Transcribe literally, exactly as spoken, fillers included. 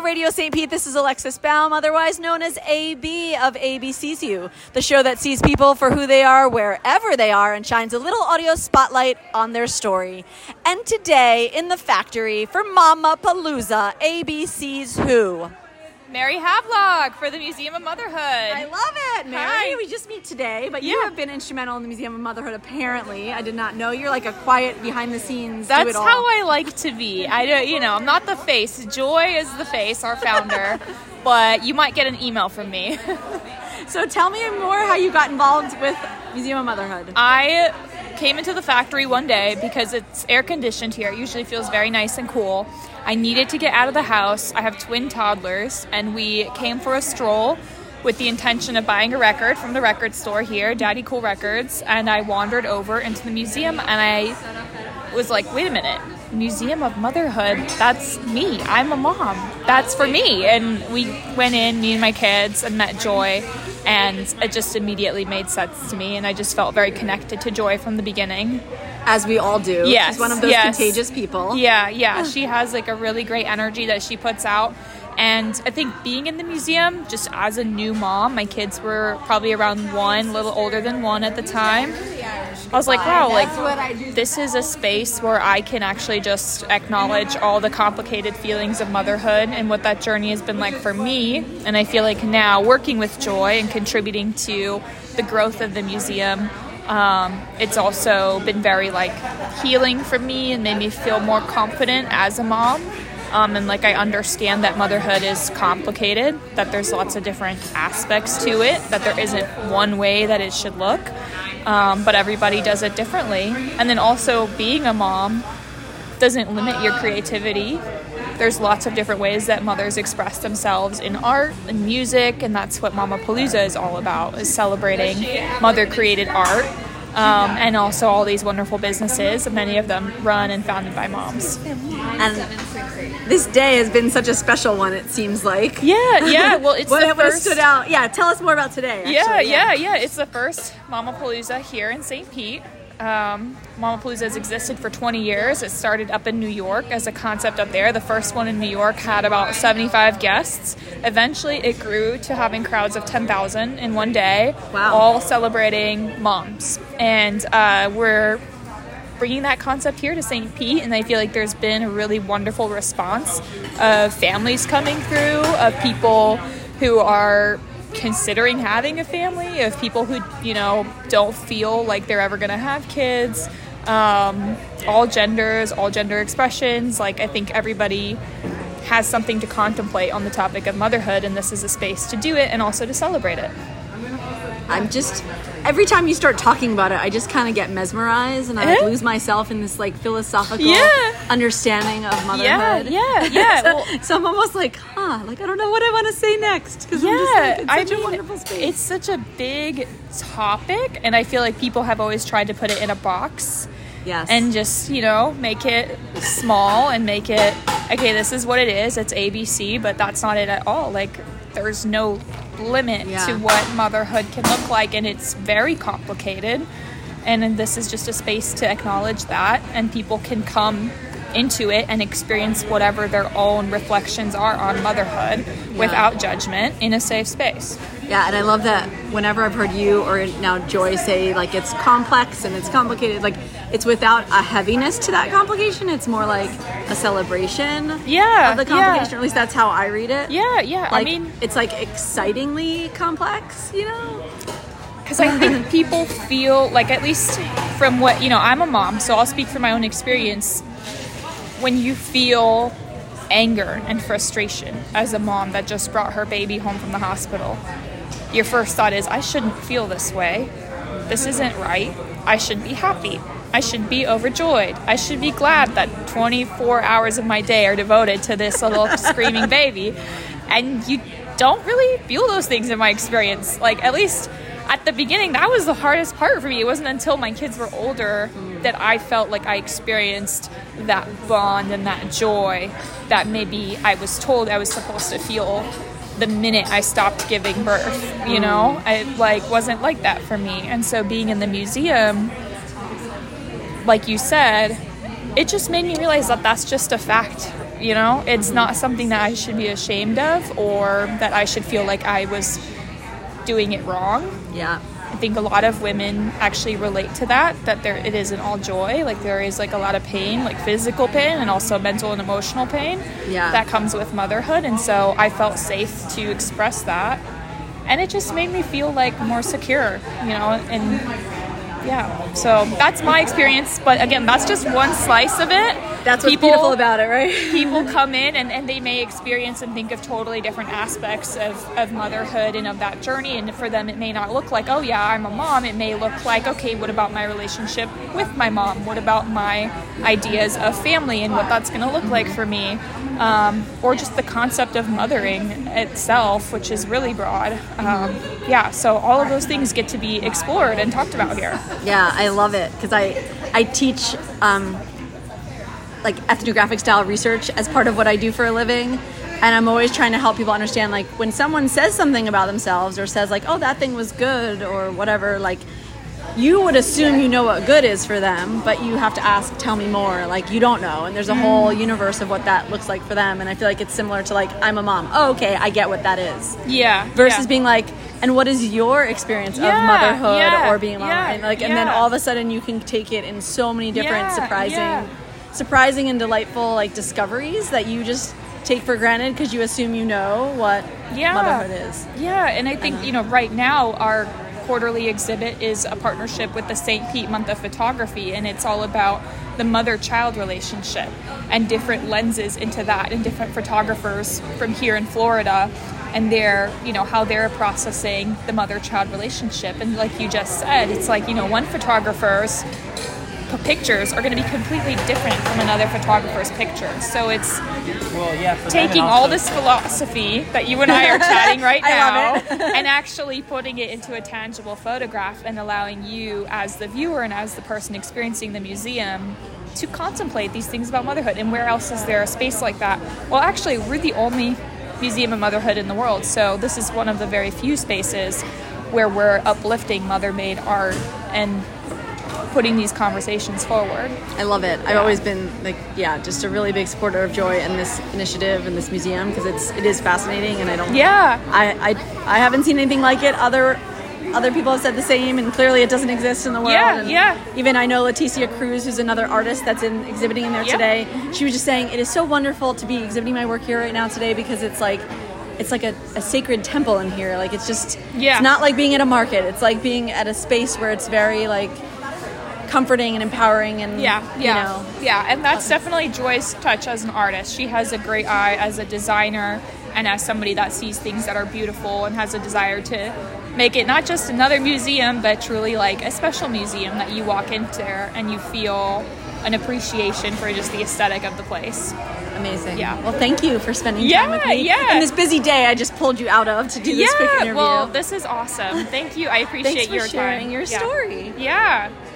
Radio Saint Pete. This is Alexis Baum, otherwise known as A B of A B Sees You, the show that sees people for who they are wherever they are and shines a little audio spotlight on their story. And today in the factory for Mama Palooza, A B sees who? Mary Havelock for the Museum of Motherhood. I love it, Mary. Hi. We just meet today, but yeah. you have been instrumental in the Museum of Motherhood, apparently. I did not know. You're like a quiet, behind-the-scenes That's do-it-all. how I like to be. I don't, you know, I'm not the face. Joy is the face, our founder, but you might get an email from me. So tell me more how you got involved with Museum of Motherhood. I came into the factory one day because it's air-conditioned here. It usually feels very nice and cool. I needed to get out of the house. I have twin toddlers, and we came for a stroll with the intention of buying a record from the record store here, Daddy Cool Records, and I wandered over into the museum, and I was like, wait a minute, Museum of Motherhood, that's me. I'm a mom. That's for me. And we went in, me and my kids, and met Joy, and it just immediately made sense to me, and I just felt very connected to Joy from the beginning. As we all do. Yes. She's one of those yes. contagious people. Yeah, yeah. She has like a really great energy that she puts out. And I think being in the museum, just as a new mom, my kids were probably around one, a little older than one at the time. I was like, wow, like this is a space where I can actually just acknowledge all the complicated feelings of motherhood and what that journey has been like for me. And I feel like now working with Joy and contributing to the growth of the museum, Um, it's also been very like healing for me and made me feel more confident as a mom. Um, and like I understand that motherhood is complicated, that there's lots of different aspects to it, that there isn't one way that it should look, um, but everybody does it differently. And then also being a mom doesn't limit your creativity. There's lots of different ways that mothers express themselves in art and music, and that's what Mama Palooza is all about, is celebrating mother-created art, um, and also all these wonderful businesses, many of them run and founded by moms. And this day has been such a special one, it seems like. Yeah, yeah. Well, it's what, the what first... stood out? Yeah, tell us more about today. Actually. Yeah, yeah, yeah. It's the first Mama Palooza here in Saint Pete. Um, Mama Palooza has existed for twenty years. It started up in New York as a concept up there. The first one in New York had about seventy-five guests. Eventually, it grew to having crowds of ten thousand in one day, wow. all celebrating moms. And uh, we're bringing that concept here to Saint Pete, and I feel like there's been a really wonderful response of families coming through, of people who are considering having a family, of people who, you know, don't feel like they're ever going to have kids, um, all genders, all gender expressions. Like, I think everybody has something to contemplate on the topic of motherhood, and this is a space to do it and also to celebrate it. I'm just, every time you start talking about it, I just kind of get mesmerized, and I like, Eh? lose myself in this like philosophical Yeah. understanding of Yeah, motherhood. yeah, yeah. so, Well, so I'm almost like, huh, like I don't know what I want to say next, because yeah, I'm just like, it's I such mean, a wonderful space. it's such a big topic, and I feel like people have always tried to put it in a box. Yes. And just, you know, make it small and make it, okay, this is what it is. It's A B C, but that's not it at all. Like, there's no limit yeah. to what motherhood can look like, and it's very complicated. And, and this is just a space to acknowledge that, and people can come into it and experience whatever their own reflections are on motherhood yeah. without judgment in a safe space. Yeah, and I love that whenever I've heard you or now Joy say, like, it's complex and it's complicated, like, it's without a heaviness to that complication. It's more like a celebration Yeah, of the complication, yeah. or at least that's how I read it. Yeah, yeah. Like, I mean, it's, like, excitingly complex, you know? because I think people feel, like, at least from what, you know, I'm a mom, so I'll speak from my own experience. When you feel anger and frustration as a mom that just brought her baby home from the hospital, your first thought is, I shouldn't feel this way. This isn't right. I should be happy. I should be overjoyed. I should be glad that twenty-four hours of my day are devoted to this little screaming baby. And you don't really feel those things in my experience. Like, at least at the beginning, that was the hardest part for me. It wasn't until my kids were older that I felt like I experienced that bond and that joy that maybe I was told I was supposed to feel the minute I stopped giving birth, you know? I, like, wasn't like that for me. And so being in the museum, like you said, it just made me realize that that's just a fact. You know, it's not something that I should be ashamed of or that I should feel like I was doing it wrong. Yeah. I think a lot of women actually relate to that, that there it isn't all joy. Like there is like a lot of pain, like physical pain and also mental and emotional pain yeah. that comes with motherhood. And so I felt safe to express that. And it just made me feel like more secure, you know, and yeah. So that's my experience. But again, that's just one slice of it. That's what's people, beautiful about it, right? People come in and, and they may experience and think of totally different aspects of, of motherhood and of that journey. And for them, it may not look like, oh, yeah, I'm a mom. It may look like, okay, what about my relationship with my mom? What about my ideas of family and what that's going to look like for me? Um, or just the concept of mothering itself, which is really broad. Um, yeah, so all of those things get to be explored and talked about here. Yeah, I love it because I, I teach... Um, like ethnographic style research as part of what I do for a living, and I'm always trying to help people understand, like, when someone says something about themselves or says like, oh, that thing was good or whatever, like, you would assume you know what good is for them, but you have to ask, tell me more. Like, you don't know, and there's a whole universe of what that looks like for them. And I feel like it's similar to like, I'm a mom. Oh, okay, I get what that is. Yeah. Versus yeah. being like, and what is your experience yeah, of motherhood yeah, or being a mom? yeah, and like, yeah. and then all of a sudden you can take it in so many different yeah, surprising. Yeah. surprising and delightful like discoveries that you just take for granted because you assume you know what yeah. motherhood is. Yeah, and I think, you know, right now our quarterly exhibit is a partnership with the Saint Pete Month of Photography, and it's all about the mother-child relationship and different lenses into that, and different photographers from here in Florida and their, you know, how they're processing the mother-child relationship. And like you just said, it's like, you know, one photographer's pictures are going to be completely different from another photographer's pictures. So it's well, yeah, taking all this philosophy that you and I are chatting right now I love it. and actually putting it into a tangible photograph and allowing you as the viewer and as the person experiencing the museum to contemplate these things about motherhood. And where else is there a space like that? Well, actually, we're the only museum of motherhood in the world. So this is one of the very few spaces where we're uplifting mother-made art and putting these conversations forward. I love it. Yeah. I've always been like, yeah, just a really big supporter of Joy and this initiative and this museum because it's it is fascinating, and I don't. Yeah. I, I I haven't seen anything like it. Other other people have said the same, and clearly it doesn't exist in the world. Yeah. And yeah. even I know Leticia Cruz, who's another artist that's in exhibiting in there Yep. today. She was just saying it is so wonderful to be exhibiting my work here right now today because it's like. It's like a, a sacred temple in here. Like it's just. Yeah. It's not like being at a market. It's like being at a space where it's very like. Comforting and empowering and yeah yeah you know. yeah and that's definitely Joy's touch as an artist. She has a great eye as a designer and as somebody that sees things that are beautiful and has a desire to make it not just another museum but truly like a special museum that you walk into there and you feel an appreciation for just the aesthetic of the place. Amazing. Yeah. Well, thank you for spending Yeah, time with me. yeah. In this busy day I just pulled you out of to do this quick Yeah, interview. well, this is awesome. Thank you. I appreciate Thanks for your sharing time. your Yeah. story. Yeah.